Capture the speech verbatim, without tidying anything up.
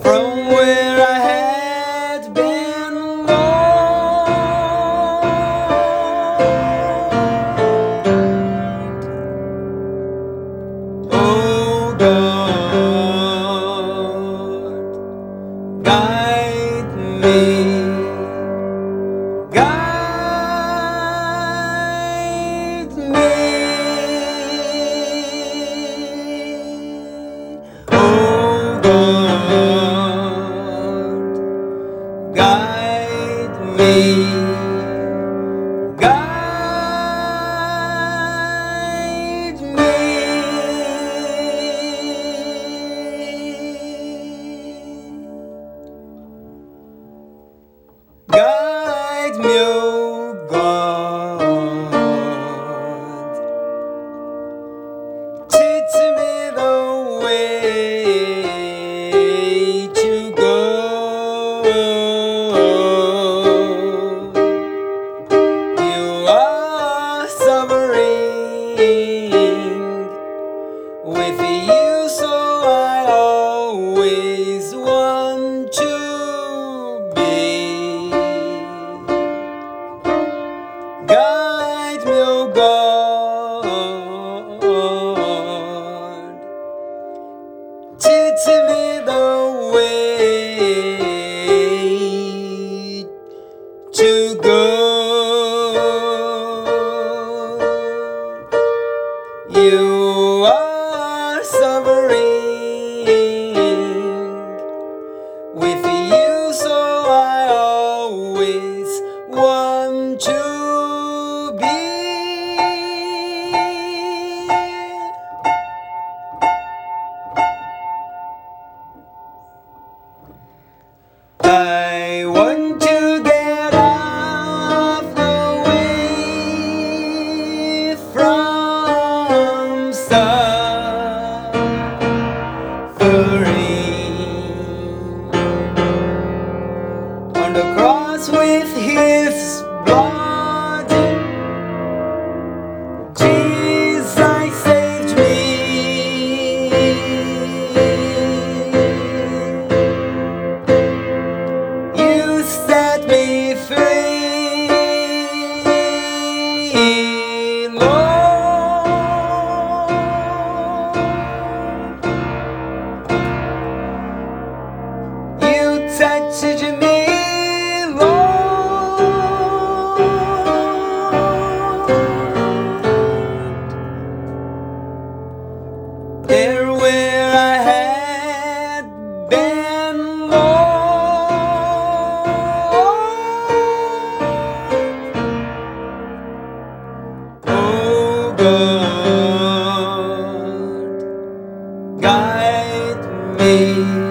from where I had been lost. Oh God, guide me. Guide me, oh God, guide me, guide me, guide me, oh God. Teach me the way to go. You are sovereign. With you, so I always want to be. Guide me, oh God. Teach me the way to go. You are sovereign. With you, so I always want to be. I want to get off the way from suffering. On the cross with his blood, Jesus saved me. You set me free, Lord. You touched me, Lord. There where I had been lost. Oh God, guide me.